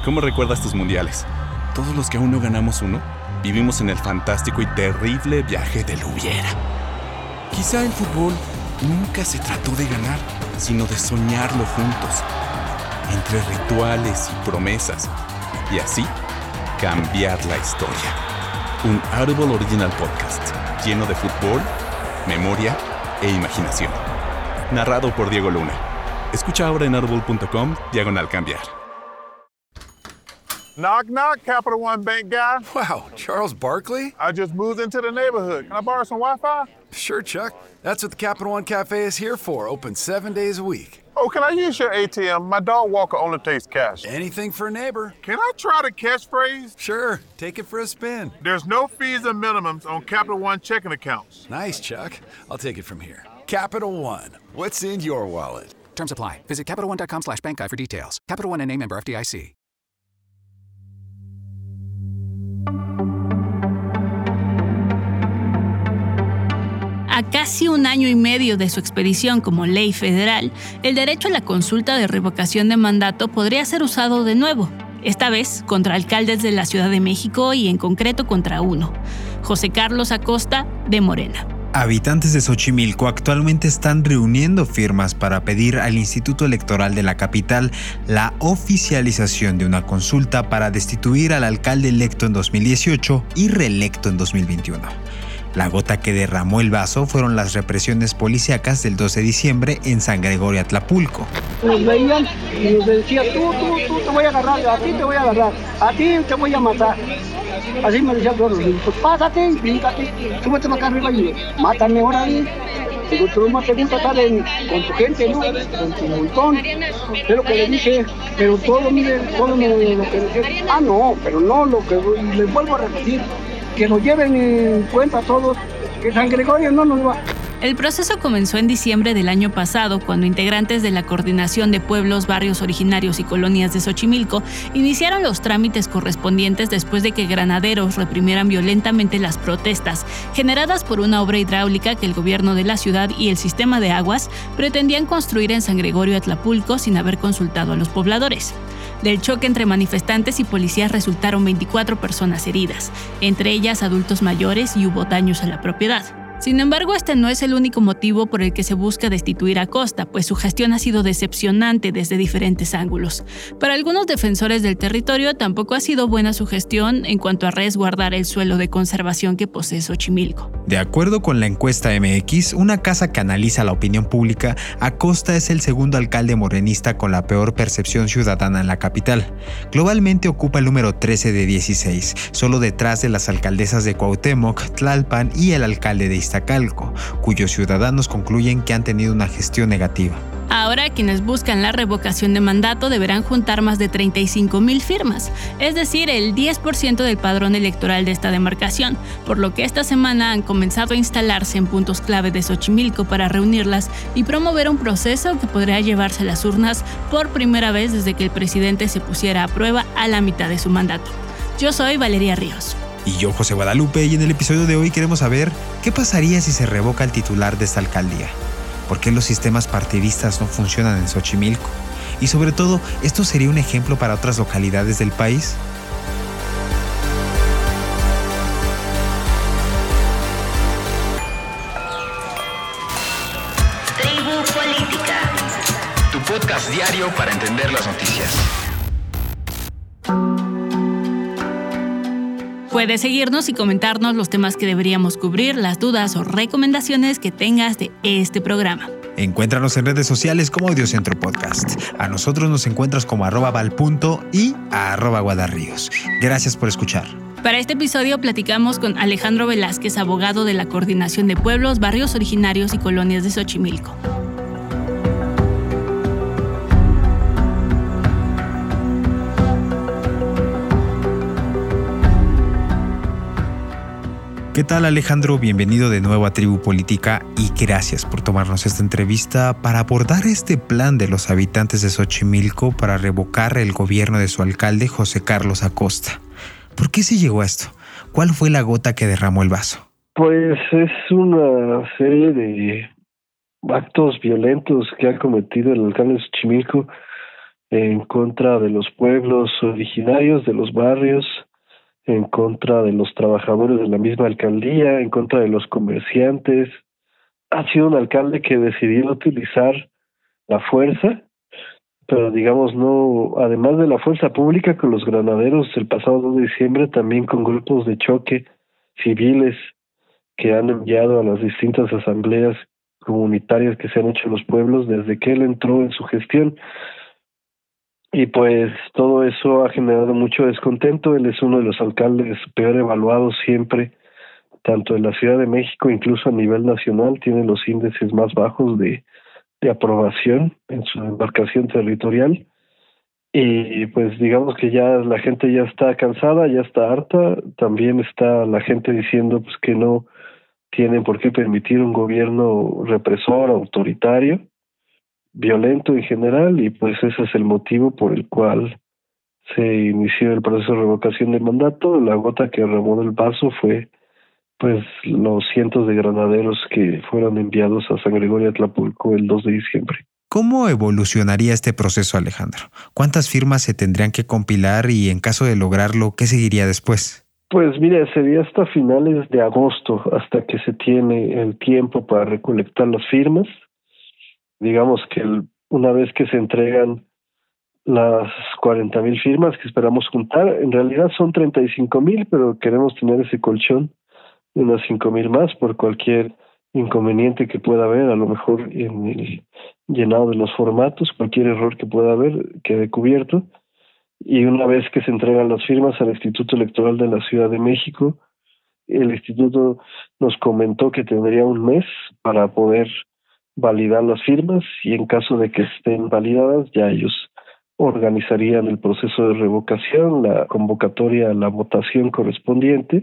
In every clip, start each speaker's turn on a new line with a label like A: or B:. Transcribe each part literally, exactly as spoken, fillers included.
A: ¿cómo recuerdas tus mundiales? Todos los que aún no ganamos uno, vivimos en el fantástico y terrible viaje del hubiera. Quizá el fútbol nunca se trató de ganar, sino de soñarlo juntos, entre rituales y promesas, y así cambiar la historia. Un Audible Original Podcast lleno de fútbol, memoria e imaginación. Narrado por Diego Luna. Escucha ahora en audible.com diagonal cambiar.
B: Knock, knock, Capital One Bank guy.
C: Wow, Charles Barkley?
B: I just moved into the neighborhood. Can I borrow some Wi-Fi?
C: Sure, Chuck. That's what the Capital One Cafe is here for, open seven days a week.
B: Oh, can I use your A T M? My dog Walker only takes cash.
C: Anything for a neighbor.
B: Can I try the catchphrase?
C: Sure, take it for a spin.
B: There's no fees and minimums on Capital One checking accounts.
C: Nice, Chuck. I'll take it from here. Capital One, what's in your wallet?
D: Terms apply. Visit CapitalOne.com slash bank guide for details. Capital One N A member F D I C.
E: A casi un año y medio de su expedición como ley federal, el derecho a la consulta de revocación de mandato podría ser usado de nuevo, esta vez contra alcaldes de la Ciudad de México y en concreto contra uno, José Carlos Acosta, de Morena.
F: Habitantes de Xochimilco actualmente están reuniendo firmas para pedir al Instituto Electoral de la capital la oficialización de una consulta para destituir al alcalde electo en dos mil dieciocho y reelecto en dos mil veintiuno. La gota que derramó el vaso fueron las represiones policíacas del doce de diciembre en San Gregorio Atlapulco.
G: Nos veían y nos decían, tú, tú, tú te voy a agarrar, a ti te voy a agarrar, a ti te voy a matar. Así me decían todos, pues pásate, bríncate, súbete acá arriba y mátame ahora ahí. Digo, tú no te gusta estar en, con tu gente, ¿no? Con tu montón. Es lo que le dije, pero todo, mire, todo me, lo que le dije. Ah, no, pero no, lo que les vuelvo a repetir. Que lo lleven en cuenta todos, que San Gregorio no nos va.
E: El proceso comenzó en diciembre del año pasado, cuando integrantes de la Coordinación de Pueblos, Barrios Originarios y Colonias de Xochimilco iniciaron los trámites correspondientes después de que granaderos reprimieran violentamente las protestas generadas por una obra hidráulica que el gobierno de la ciudad y el sistema de aguas pretendían construir en San Gregorio Atlapulco sin haber consultado a los pobladores. Del choque entre manifestantes y policías resultaron veinticuatro personas heridas, entre ellas adultos mayores, y hubo daños a la propiedad. Sin embargo, este no es el único motivo por el que se busca destituir a Acosta, pues su gestión ha sido decepcionante desde diferentes ángulos. Para algunos defensores del territorio, tampoco ha sido buena su gestión en cuanto a resguardar el suelo de conservación que posee Xochimilco.
F: De acuerdo con la encuesta M X, una casa que analiza la opinión pública, Acosta es el segundo alcalde morenista con la peor percepción ciudadana en la capital. Globalmente ocupa el número trece de dieciséis, solo detrás de las alcaldesas de Cuauhtémoc, Tlalpan y el alcalde de Iztacalco, cuyos ciudadanos concluyen que han tenido una gestión negativa.
E: Ahora, quienes buscan la revocación de mandato deberán juntar más de treinta y cinco mil firmas, es decir, el diez por ciento del padrón electoral de esta demarcación, por lo que esta semana han comenzado a instalarse en puntos clave de Xochimilco para reunirlas y promover un proceso que podría llevarse a las urnas por primera vez desde que el presidente se pusiera a prueba a la mitad de su mandato. Yo soy Valeria Ríos.
F: Y yo, José Guadalupe, y en el episodio de hoy queremos saber qué pasaría si se revoca el titular de esta alcaldía. ¿Por qué los sistemas partidistas no funcionan en Xochimilco? Y sobre todo, ¿esto sería un ejemplo para otras localidades del país?
H: Tribu Política, tu podcast diario para entender las noticias.
E: Puedes seguirnos y comentarnos los temas que deberíamos cubrir, las dudas o recomendaciones que tengas de este programa.
F: Encuéntranos en redes sociales como Audiocentro Podcast. A nosotros nos encuentras como arroba valpunto y a arroba guadarríos. Gracias por escuchar.
E: Para este episodio platicamos con Alejandro Velázquez, abogado de la Coordinación de Pueblos, Barrios Originarios y Colonias de Xochimilco.
F: ¿Qué tal, Alejandro? Bienvenido de nuevo a Tribu Política y gracias por tomarnos esta entrevista para abordar este plan de los habitantes de Xochimilco para revocar el gobierno de su alcalde José Carlos Acosta. ¿Por qué se llegó a esto? ¿Cuál fue la gota que derramó el vaso?
I: Pues es una serie de actos violentos que ha cometido el alcalde de Xochimilco en contra de los pueblos originarios, de los barrios, en contra de los trabajadores de la misma alcaldía, en contra de los comerciantes. Ha sido un alcalde que decidió utilizar la fuerza, pero digamos no, además de la fuerza pública con los granaderos el pasado dos de diciembre, también con grupos de choque civiles que han enviado a las distintas asambleas comunitarias que se han hecho en los pueblos desde que él entró en su gestión. Y pues todo eso ha generado mucho descontento. Él es uno de los alcaldes peor evaluados siempre, tanto en la Ciudad de México, incluso a nivel nacional, tiene los índices más bajos de, de aprobación en su demarcación territorial. Y pues digamos que ya la gente ya está cansada, ya está harta. También está la gente diciendo pues que no tienen por qué permitir un gobierno represor, autoritario, violento en general, y pues ese es el motivo por el cual se inició el proceso de revocación de mandato. La gota que remó el vaso fue pues los cientos de granaderos que fueron enviados a San Gregorio Atlapulco el dos de diciembre.
F: ¿Cómo evolucionaría este proceso, Alejandro? ¿Cuántas firmas se tendrían que compilar y en caso de lograrlo, qué seguiría después?
I: Pues mira, sería hasta finales de agosto, hasta que se tiene el tiempo para recolectar las firmas. Digamos que el, una vez que se entregan las cuarenta mil firmas que esperamos juntar, en realidad son treinta y cinco mil, pero queremos tener ese colchón de unas cinco mil más por cualquier inconveniente que pueda haber, a lo mejor en el llenado de los formatos, cualquier error que pueda haber quede cubierto. Y una vez que se entregan las firmas al Instituto Electoral de la Ciudad de México, el instituto nos comentó que tendría un mes para poder validar las firmas, y en caso de que estén validadas ya ellos organizarían el proceso de revocación, la convocatoria a la votación correspondiente.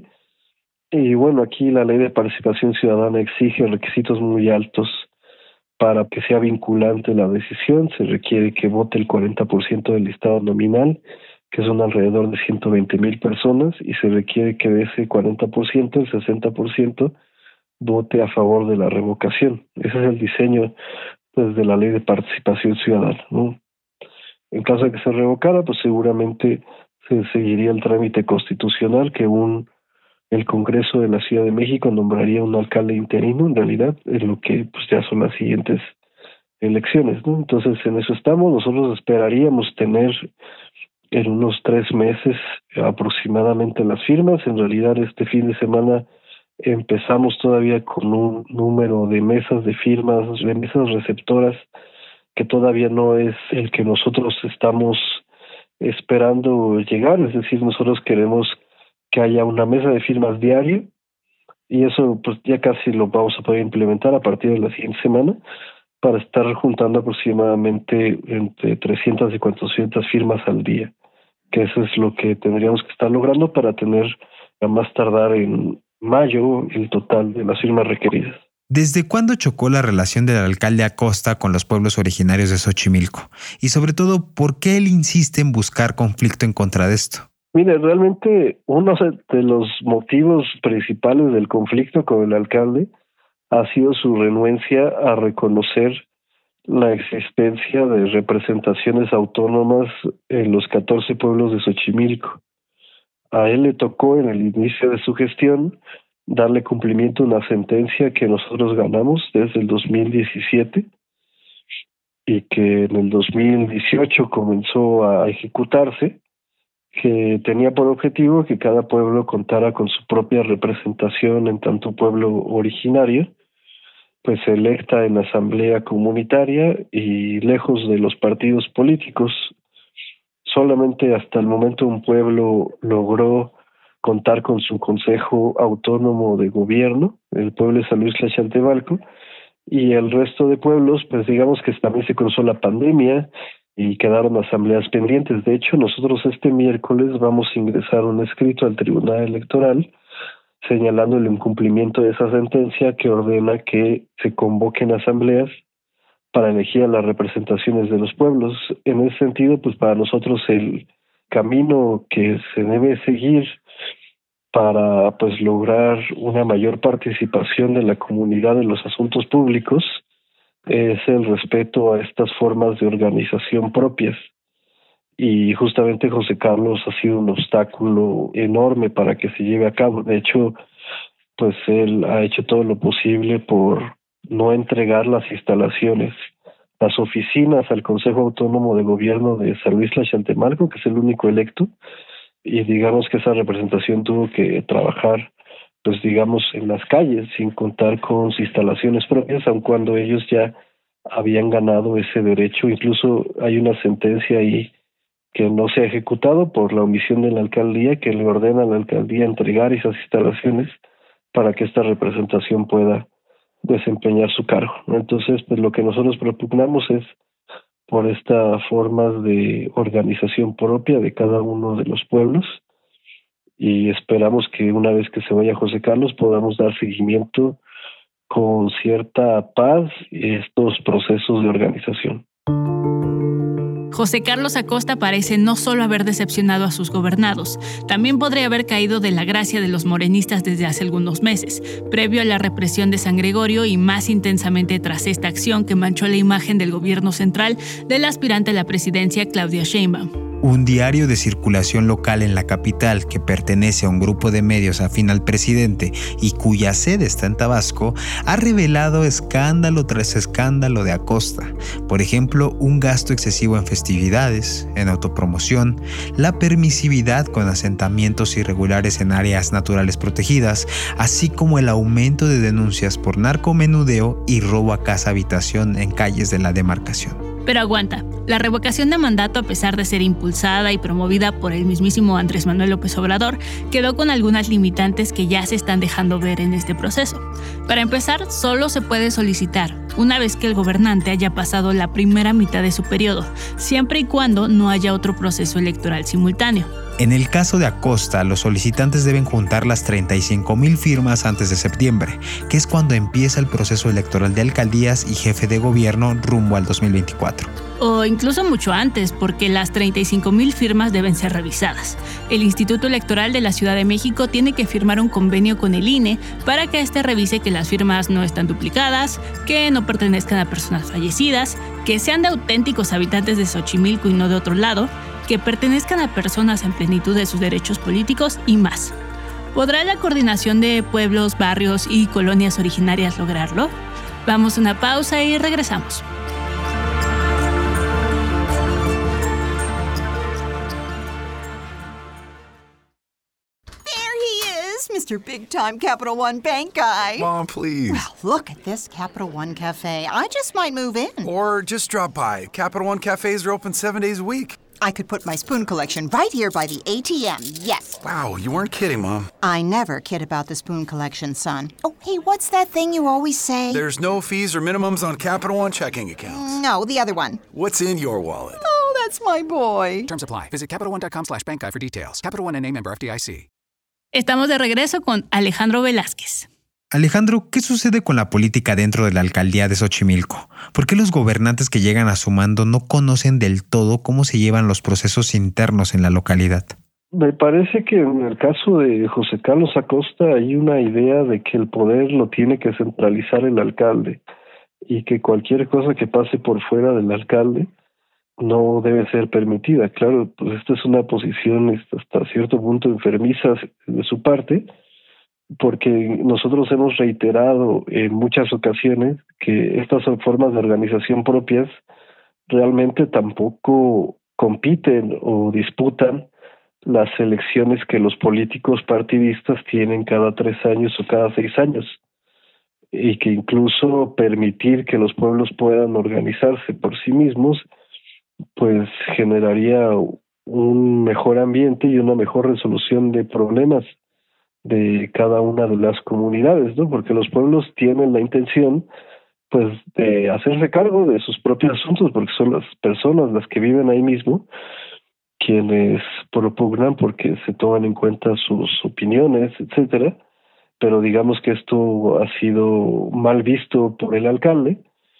I: Y bueno, aquí la ley de participación ciudadana exige requisitos muy altos para que sea vinculante la decisión. Se requiere que vote el cuarenta por ciento del listado nominal, que son alrededor de ciento veinte mil personas, y se requiere que de ese cuarenta por ciento, el sesenta por ciento vote a favor de la revocación. Ese es el diseño pues, de la ley de participación ciudadana, ¿no? En caso de que se revocara, pues seguramente se seguiría el trámite constitucional, que un el Congreso de la Ciudad de México nombraría un alcalde interino, en realidad, en lo que pues ya son las siguientes elecciones, ¿no? Entonces, en eso estamos. Nosotros esperaríamos tener en unos tres meses aproximadamente las firmas. En realidad, este fin de semana empezamos todavía con un número de mesas de firmas, de mesas receptoras, que todavía no es el que nosotros estamos esperando llegar. Es decir, nosotros queremos que haya una mesa de firmas diaria, y eso pues ya casi lo vamos a poder implementar a partir de la siguiente semana, para estar juntando aproximadamente entre trescientas y cuatrocientas firmas al día, que eso es lo que tendríamos que estar logrando para tener a más tardar en mayo el total de las firmas requeridas.
F: ¿Desde cuándo chocó la relación del alcalde Acosta con los pueblos originarios de Xochimilco? Y sobre todo, ¿por qué él insiste en buscar conflicto en contra de esto?
I: Mire, realmente uno de los motivos principales del conflicto con el alcalde ha sido su renuencia a reconocer la existencia de representaciones autónomas en los catorce pueblos de Xochimilco. A él le tocó en el inicio de su gestión darle cumplimiento a una sentencia que nosotros ganamos desde el dos mil diecisiete y que en el dos mil dieciocho comenzó a ejecutarse, que tenía por objetivo que cada pueblo contara con su propia representación en tanto pueblo originario, pues electa en asamblea comunitaria y lejos de los partidos políticos. Solamente hasta el momento un pueblo logró contar con su consejo autónomo de gobierno, el pueblo de San Luis Tlaxcaltebalco, y el resto de pueblos, pues digamos que también se cruzó la pandemia y quedaron asambleas pendientes. De hecho, nosotros este miércoles vamos a ingresar un escrito al Tribunal Electoral señalando el incumplimiento de esa sentencia que ordena que se convoquen asambleas para elegir a las representaciones de los pueblos. En ese sentido, pues para nosotros el camino que se debe seguir para pues lograr una mayor participación de la comunidad en los asuntos públicos es el respeto a estas formas de organización propias. y justamente José Carlos ha sido un obstáculo enorme para que se lleve a cabo. De hecho, pues él ha hecho todo lo posible por no entregar las instalaciones, las oficinas al Consejo Autónomo de Gobierno de San Luis Tlaxcaltemalco, que es el único electo, y digamos que esa representación tuvo que trabajar, pues digamos, en las calles, sin contar con sus instalaciones propias, aun cuando ellos ya habían ganado ese derecho. Incluso hay una sentencia ahí que no se ha ejecutado por la omisión de la alcaldía, que le ordena a la alcaldía entregar esas instalaciones para que esta representación pueda desempeñar su cargo, ¿no? Entonces, pues lo que nosotros propugnamos es por esta forma de organización propia de cada uno de los pueblos, y esperamos que una vez que se vaya José Carlos podamos dar seguimiento con cierta paz a estos procesos de organización.
E: José Carlos Acosta parece no solo haber decepcionado a sus gobernados, también podría haber caído de la gracia de los morenistas desde hace algunos meses, previo a la represión de San Gregorio y más intensamente tras esta acción que manchó la imagen del gobierno central del aspirante a la presidencia Claudia Sheinbaum.
F: Un diario de circulación local en la capital que pertenece a un grupo de medios afín al presidente y cuya sede está en Tabasco, ha revelado escándalo tras escándalo de Acosta. Por ejemplo, un gasto excesivo en festividades, en autopromoción, la permisividad con asentamientos irregulares en áreas naturales protegidas, así como el aumento de denuncias por narcomenudeo y robo a casa-habitación en calles de la demarcación.
E: Pero aguanta, la revocación de mandato, a pesar de ser impulsada y promovida por el mismísimo Andrés Manuel López Obrador, quedó con algunas limitantes que ya se están dejando ver en este proceso. Para empezar, solo se puede solicitar una vez que el gobernante haya pasado la primera mitad de su periodo, siempre y cuando no haya otro proceso electoral simultáneo.
F: En el caso de Acosta, los solicitantes deben juntar las treinta y cinco mil firmas antes de septiembre, que es cuando empieza el proceso electoral de alcaldías y jefe de gobierno rumbo al dos mil veinticuatro.
E: O incluso mucho antes, porque las treinta y cinco mil firmas deben ser revisadas. El Instituto Electoral de la Ciudad de México tiene que firmar un convenio con el I N E para que éste revise que las firmas no están duplicadas, que no pertenezcan a personas fallecidas, que sean de auténticos habitantes de Xochimilco y no de otro lado, que pertenezcan a personas en plenitud de sus derechos políticos y más. ¿Podrá la coordinación de pueblos, barrios y colonias originarias lograrlo? Vamos a una pausa y regresamos.
J: Mister Big Time Capital One Bank guy.
C: Mom, please.
J: Well, look at this Capital One Cafe. I just might move in.
C: Or just drop by. Capital One cafes are open seven days a week.
J: I could put my spoon collection right here by the A T M, yes.
C: Wow, you weren't kidding, Mom.
J: I never kid about the spoon collection, son. Oh, hey, what's that thing you always say?
C: There's no fees or minimums on Capital One checking accounts.
J: No, the other one.
C: What's in your wallet?
J: Oh, that's my boy.
D: Terms apply. Visit CapitalOne.com slash bank guide for details. Capital One N A member F D I C.
E: Estamos de regreso con Alejandro Velázquez.
F: Alejandro, ¿qué sucede con la política dentro de la alcaldía de Xochimilco? ¿Por qué los gobernantes que llegan a su mando no conocen del todo cómo se llevan los procesos internos en la localidad?
I: Me parece que en el caso de José Carlos Acosta hay una idea de que el poder lo tiene que centralizar el alcalde y que cualquier cosa que pase por fuera del alcalde no debe ser permitida. Claro, pues esta es una posición hasta cierto punto enfermiza de su parte, porque nosotros hemos reiterado en muchas ocasiones que estas son formas de organización propias realmente tampoco compiten o disputan las elecciones que los políticos partidistas tienen cada tres años o cada seis años, y que incluso permitir que los pueblos puedan organizarse por sí mismos pues generaría un mejor ambiente y una mejor resolución de problemas de cada una de las comunidades, ¿no? Porque los pueblos tienen la intención pues de hacerse cargo de sus propios asuntos, porque son las personas las que viven ahí mismo quienes propugnan porque se toman en cuenta sus opiniones, etcétera. Pero digamos que esto ha sido mal visto por el alcalde,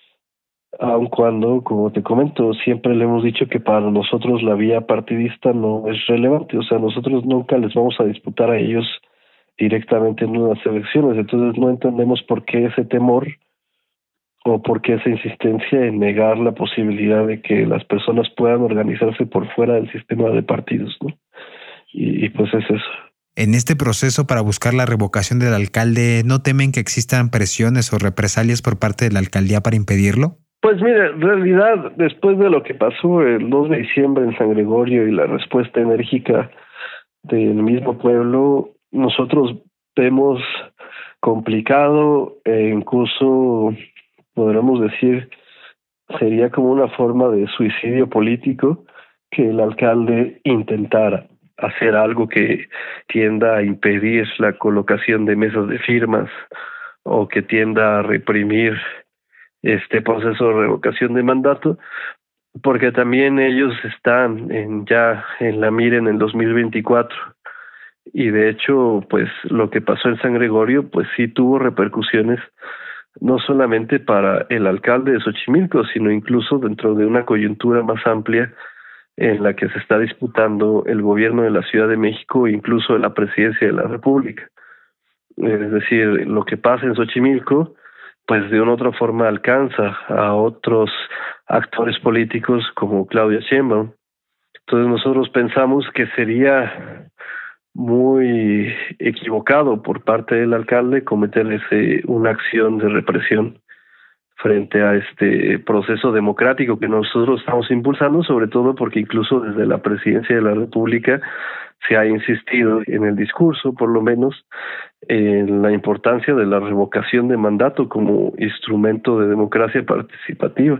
I: aun cuando, como te comento, siempre le hemos dicho que para nosotros la vía partidista no es relevante. O sea, nosotros nunca les vamos a disputar a ellos directamente en unas elecciones. Entonces no entendemos por qué ese temor o por qué esa insistencia en negar la posibilidad de que las personas puedan organizarse por fuera del sistema de partidos, ¿no? Y, y pues es eso.
F: En este proceso para buscar la revocación del alcalde, ¿no temen que existan presiones o represalias por parte de la alcaldía para impedirlo?
I: Pues mira, en realidad, después de lo que pasó el dos de diciembre en San Gregorio y la respuesta enérgica del mismo pueblo, nosotros vemos complicado e incluso, podríamos decir, sería como una forma de suicidio político que el alcalde intentara hacer algo que tienda a impedir la colocación de mesas de firmas o que tienda a reprimir este proceso de revocación de mandato, porque también ellos están en, ya en la mira en el dos mil veinticuatro y de hecho pues lo que pasó en San Gregorio pues sí tuvo repercusiones no solamente para el alcalde de Xochimilco, sino incluso dentro de una coyuntura más amplia en la que se está disputando el gobierno de la Ciudad de México e incluso la presidencia de la República. Es decir, lo que pasa en Xochimilco, pues de una otra forma alcanza a otros actores políticos como Claudia Sheinbaum. Entonces nosotros pensamos que sería muy equivocado por parte del alcalde cometer ese, una acción de represión frente a este proceso democrático que nosotros estamos impulsando, sobre todo porque incluso desde la presidencia de la República se ha insistido en el discurso, por lo menos, en la importancia de la revocación de mandato como instrumento de democracia participativa.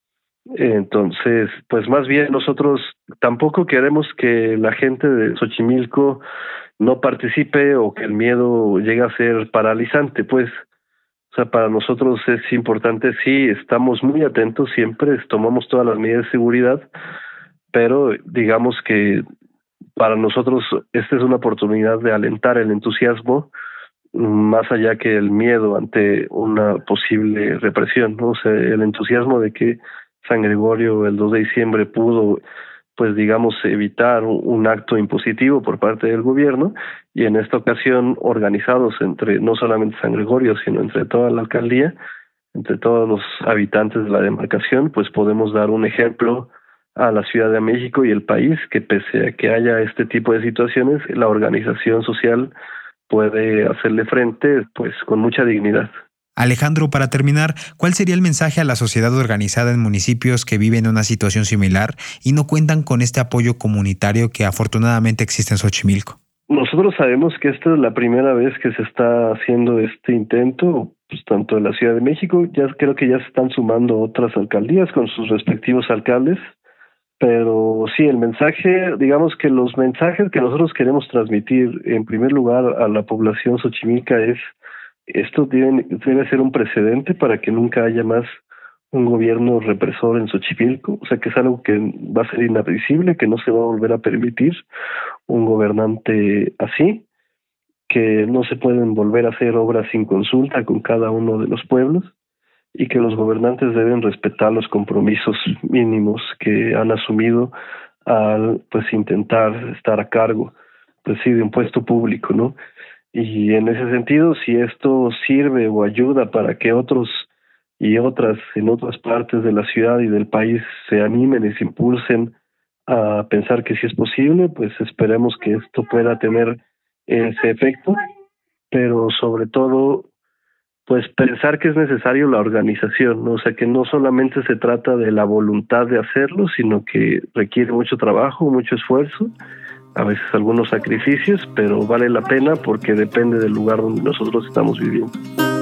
I: Entonces, pues más bien nosotros tampoco queremos que la gente de Xochimilco no participe o que el miedo llegue a ser paralizante, pues. O sea, para nosotros es importante, sí, estamos muy atentos siempre, tomamos todas las medidas de seguridad, pero digamos que para nosotros esta es una oportunidad de alentar el entusiasmo más allá que el miedo ante una posible represión, ¿no? O sea, el entusiasmo de que San Gregorio el dos de diciembre pudo, pues digamos, evitar un acto impositivo por parte del gobierno y en esta ocasión organizados entre no solamente San Gregorio, sino entre toda la alcaldía, entre todos los habitantes de la demarcación, pues podemos dar un ejemplo a la Ciudad de México y el país que pese a que haya este tipo de situaciones, la organización social puede hacerle frente pues con mucha dignidad.
F: Alejandro, para terminar, ¿cuál sería el mensaje a la sociedad organizada en municipios que viven una situación similar y no cuentan con este apoyo comunitario que afortunadamente existe en Xochimilco?
I: Nosotros sabemos que esta es la primera vez que se está haciendo este intento, pues tanto en la Ciudad de México, ya creo que ya se están sumando otras alcaldías con sus respectivos alcaldes, pero sí, el mensaje, digamos que los mensajes que nosotros queremos transmitir en primer lugar a la población xochimilca es esto debe, debe ser un precedente para que nunca haya más un gobierno represor en Xochimilco, o sea que es algo que va a ser inadmisible, que no se va a volver a permitir un gobernante así, que no se pueden volver a hacer obras sin consulta con cada uno de los pueblos y que los gobernantes deben respetar los compromisos mínimos que han asumido al pues intentar estar a cargo pues sí de un puesto público, ¿no? Y en ese sentido, si esto sirve o ayuda para que otros y otras en otras partes de la ciudad y del país se animen y se impulsen a pensar que sí es posible, pues esperemos que esto pueda tener ese efecto, pero sobre todo, pues pensar que es necesario la organización, ¿no? O sea, que no solamente se trata de la voluntad de hacerlo, sino que requiere mucho trabajo, mucho esfuerzo, a veces algunos sacrificios, pero vale la pena porque depende del lugar donde nosotros estamos viviendo.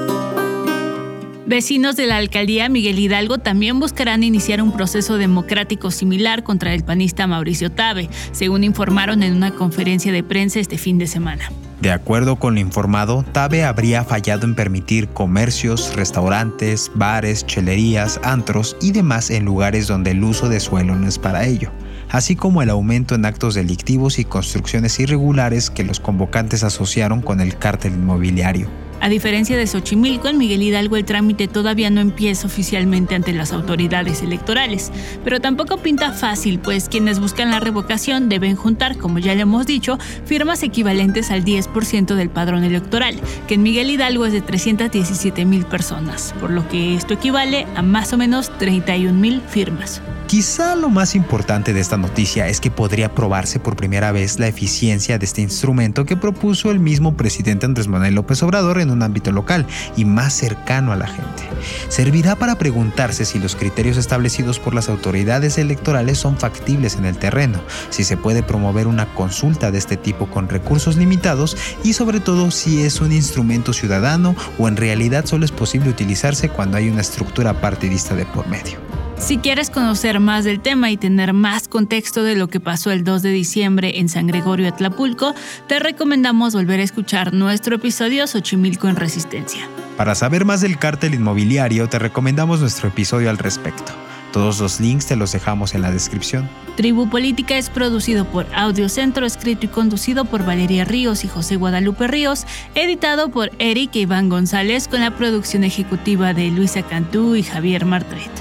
E: Vecinos de la alcaldía Miguel Hidalgo también buscarán iniciar un proceso democrático similar contra el panista Mauricio Tabe, según informaron en una conferencia de prensa este fin de semana.
F: De acuerdo con lo informado, Tabe habría fallado en permitir comercios, restaurantes, bares, chelerías, antros y demás en lugares donde el uso de suelo no es para ello. así como el aumento en actos delictivos y construcciones irregulares que los convocantes asociaron con el cártel inmobiliario.
E: A diferencia de Xochimilco, en Miguel Hidalgo el trámite todavía no empieza oficialmente ante las autoridades electorales, pero tampoco pinta fácil, pues quienes buscan la revocación deben juntar, como ya le hemos dicho, firmas equivalentes al diez por ciento del padrón electoral, que en Miguel Hidalgo es de trescientas diecisiete mil personas, por lo que esto equivale a más o menos treinta y un mil firmas.
F: Quizá lo más importante de esta noticia es que podría probarse por primera vez la eficiencia de este instrumento que propuso el mismo presidente Andrés Manuel López Obrador en un ámbito local y más cercano a la gente. Servirá para preguntarse si los criterios establecidos por las autoridades electorales son factibles en el terreno, si se puede promover una consulta de este tipo con recursos limitados y sobre todo si es un instrumento ciudadano o en realidad solo es posible utilizarse cuando hay una estructura partidista de por medio.
E: Si quieres conocer más del tema y tener más contexto de lo que pasó el dos de diciembre en San Gregorio Atlapulco, te recomendamos volver a escuchar nuestro episodio Xochimilco en Resistencia.
F: Para saber más del cártel inmobiliario, te recomendamos nuestro episodio al respecto. Todos los links te los dejamos en la descripción.
E: Tribu Política es producido por Audio Centro, escrito y conducido por Valeria Ríos y José Guadalupe Ríos, editado por Eric e Iván González con la producción ejecutiva de Luisa Cantú y Javier Martret.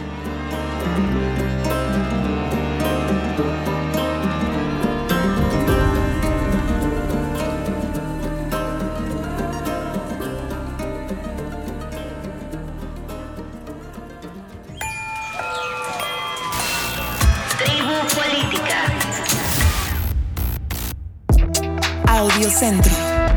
K: Audio Centro.